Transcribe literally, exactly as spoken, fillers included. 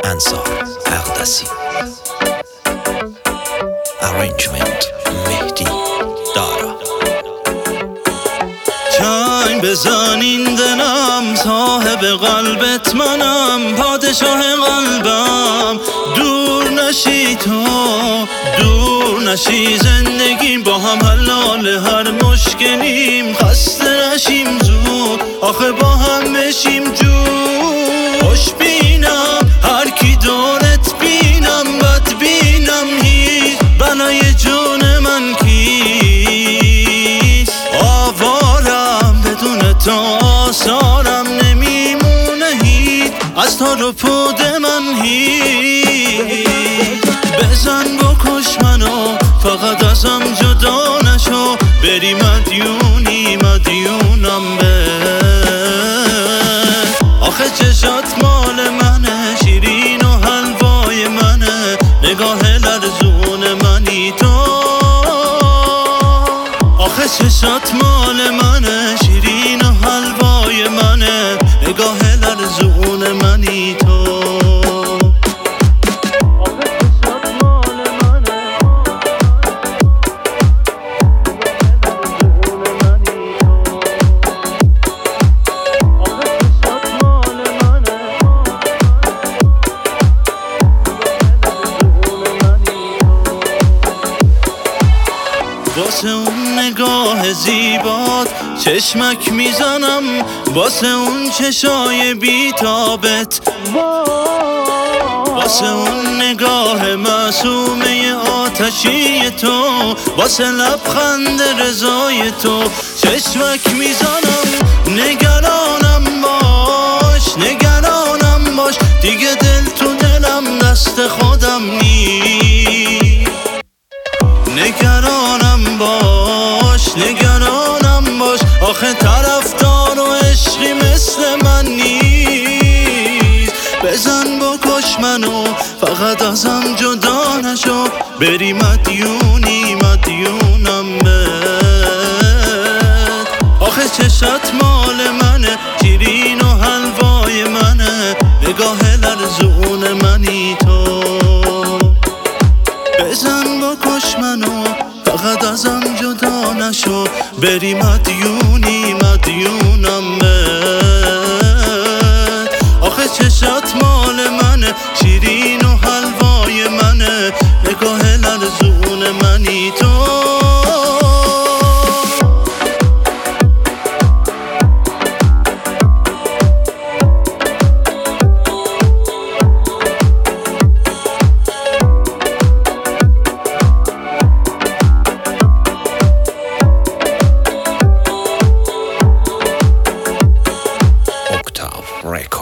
انصار اقدسی. Arrangement مهدی دارا. چنگ بزنین دلم، صاحب قلبت منم، پادشاه قلبم. دور نشی تو، دور نشی زندگیم، با هم حلال هر مشکلیم. خسته نشیم زود، آخه با هم بشیم جود. خوش بینم هر کی دورت بینم، بد بینم هیچ بنای جون من کیست. آوارم بدون تو آثارم نمیمونه هیچ، از تا رو پود من هیچ. بزن بکش منو، فقط ازم جدا نشو، بری مدیونی مدیونم به. آخه چشات مال منه، شیرین و حلوای منه، نگاه لرزون منی تو. آخه چشات مال منه، شیرین و حلوای منه، نگاه لرزون منی تو. واسه اون نگاه زیبات چشمک میزنم، واسه اون چشای بیتابت، واسه اون نگاه معصومه آتشی تو، واسه لبخند رضای تو چشمک میزنم. نگرانم باش، نگرانم باش، دیگه دل تو دلم دست خودم نیست. نگرانم باش، نگرانم باش، آخه طرفدار و عشقی مثل من نیست. بزن بکش منو، فقط ازم جدا نشو، بری مدیونی مدیونم بهت. آخه چشات مال منه، شیرین و حلوای منه، نگاه لرزون منی تو. بزن بکش منو، فقط ازم جدا نشو، بری مدیونی مدیونم بهت. آخه چشات مال منه، شیرین و حلوای منه، نگاه لرزون منی تو. Octave Records.